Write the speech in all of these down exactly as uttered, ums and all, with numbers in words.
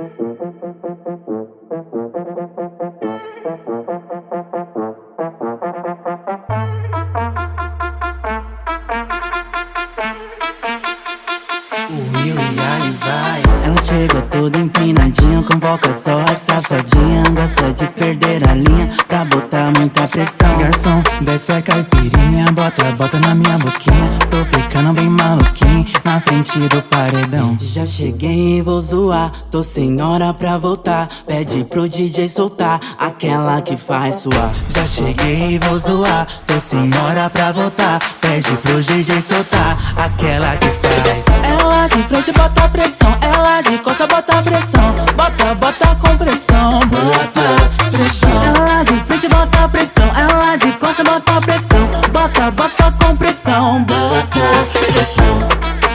Ela chegou toda empinadinha, convoca só a safadinha. Gosta de perder a linha pra botar muita pressão. Garçom, desce a caipirinha, bota, bota na minha boquinha. Tô ficando bem maluquinho na frente do paredão. Já cheguei e vou zoar, tô sem hora pra voltar. Pede pro D J soltar aquela que faz suar. Já cheguei e vou zoar, tô sem hora pra voltar. Pede pro D J soltar aquela que faz. Ela de frente bota pressão, ela de costa bota pressão. Bota, bota com pressão, bota pressão. Ela de frente bota pressão, ela de costa bota pressão. Bota, bota com pressão, bota pressão.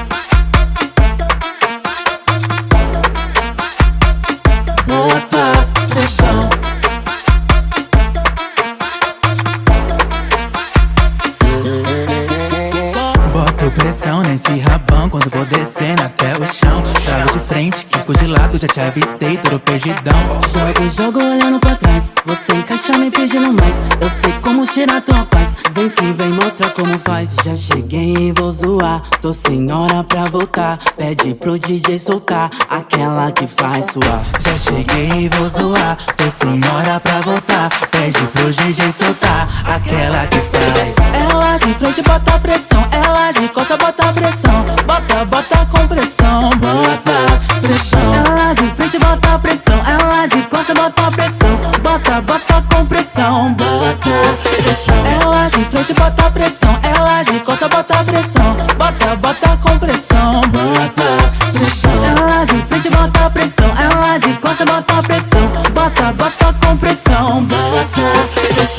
Bota pressão. Boto pressão nesse rabão quando vou descendo até o chão. Trago de frente, quico de lado, já te avistei, todo perdidão. Jogo, jogo olhando pra trás, você encaixa me pedindo mais. Eu sei como tirar tua paz, vem que vem mostra como faz. Já cheguei e vou zoar, tô sem hora pra voltar. Pede pro D J soltar aquela que faz suar. Já cheguei e vou zoar, tô sem hora pra voltar. Pede pro D J soltar aquela que faz. Ela de frente bota pressão, ela de costa bota pressão. Bota, bota com pressão, bota pressão. Ela de frente bota pressão, ela de costa bota pressão. Bota, bota com pressão, bota pressão. Ela de frente bota pressão, ela de costa bota pressão. Bota, bota com pressão, bota pressão. Ela de frente bota pressão, ela de costa bota pressão. Bota, bota com pressão, bota pressão.